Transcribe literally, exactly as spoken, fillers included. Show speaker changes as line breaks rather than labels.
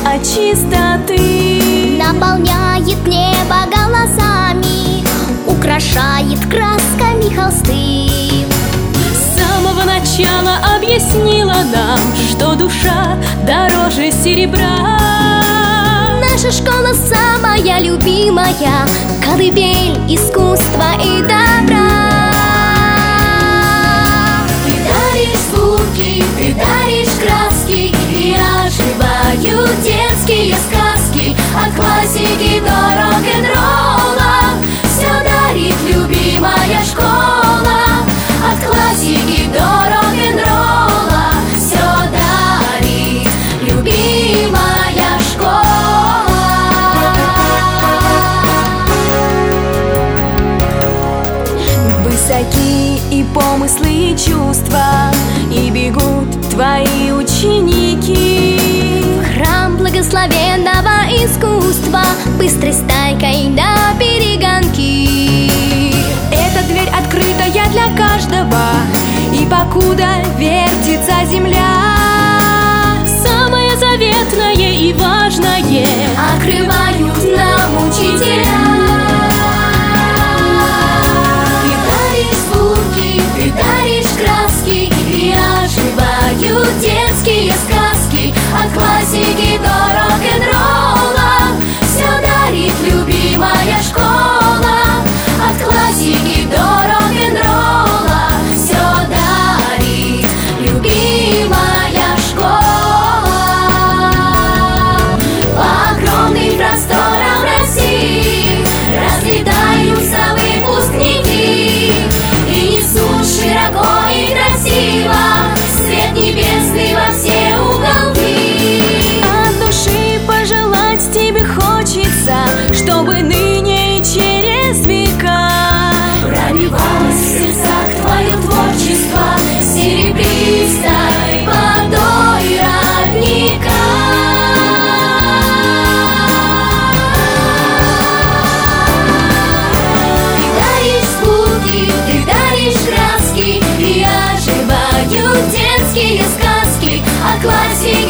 от чистоты.
Наполняет небо голосами, украшает красками холсты.
С самого начала объяснила нам, что душа дороже серебра.
Наша школа самая любимая, колыбель искусства и добра. Ты даришь звуки, ты даришь краски, и оживают детские сказки. От классики до рок-н-ролла все дарит любимая школа. От классики до рок-н-ролла все дарит любимая школа.
Высоки и помыслы, и чувства, и бегут твои ученики
В храм благословенного искусства, быстрой стайкой на перегонки.
Эта дверь открытая для каждого, и покуда вертится земля, самое заветное и важное
открывают нам учителя. Ты даришь звуки, ты даришь краски, и оживают детские сказки. От классики до рок-н-ролла все дарит любимая школа. От классики до рок-н-ролла все дарит любимая школа. По огромным просторам России разлетаются выпускники и несут широко и красиво свет небесный во все уголки.
От души пожелать тебе хочется, чтобы ныне и через века
Проливалось в сердцах твое творчество серебристой водой родника. Ты даришь звуки, ты даришь краски, и оживают детские сказки. От классики